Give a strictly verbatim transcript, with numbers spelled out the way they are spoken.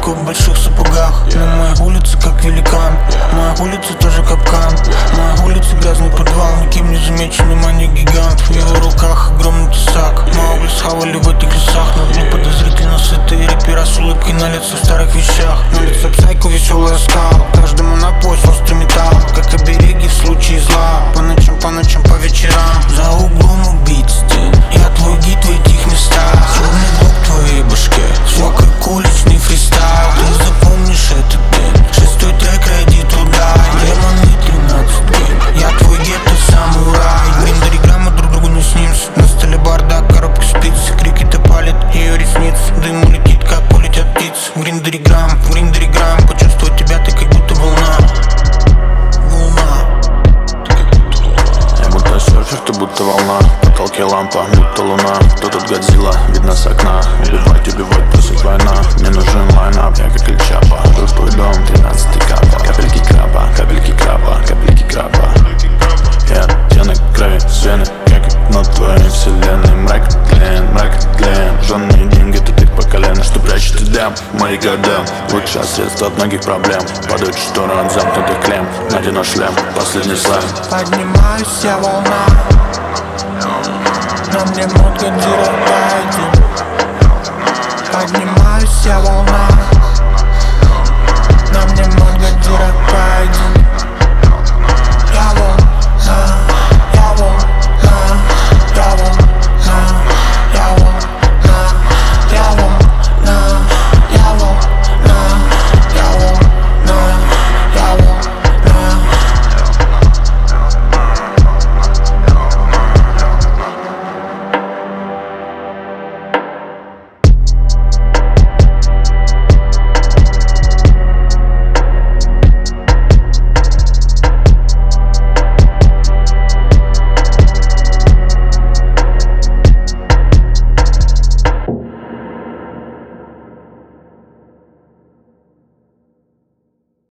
девушка в больших сапогах. На моей улице как великан, моя улица тоже капкан. Моя улица грязный подвал, никем не замечен, внимание гигант. В его руках огромный тесак. Мы угли схавали в этих лесах, но дни подозрительно сытые рэпера с улыбкой на лице в старых вещах. На лице псайку веселый оскал, каждому на пояс острый металл, как обереги в случае зла. По ночам, по ночам, по вечерам. За углом убийц день, я твой гид в этих местах. Черный блок в твоей башке, все как уличный фристайл. Ты запомнишь этот день, шестой трек, ради туда. Демоны тринадцать гейм, я твой гетто самурай. Гриндериграммы друг другу не снимся. На столе бардак, коробка спицы, крики-то палит ее ресниц. Дым улетит, как улетят птицы. В гриндериграмм, в гриндериграмм, почувствовать тебя ты как будто волна. Серфер, ты будто волна, в потолке лампа, будто луна. Кто тут Годзилла, видно с окна. Убивать, убивать, просит война. Мне нужен лайнап, я как Эль-Чапо. Тут твой дом, тринадцатый капа. Капельки краба, капельки краба, капельки краба. Я оттенок крови, с вены, как окно твоей вселенной. Мрак тлен, мрак тлен. Жжёные деньги, ты так по колено. Что прячет дым, мои года. Лучшее средство от многих проблем. Падают шторы, от замкнутых клем. Надену шлем, последний слайм. Поднимаюсь, я волна. На мне мод Годзилла Гайден. Поднимаюсь, я волна. На мне мод Годзилла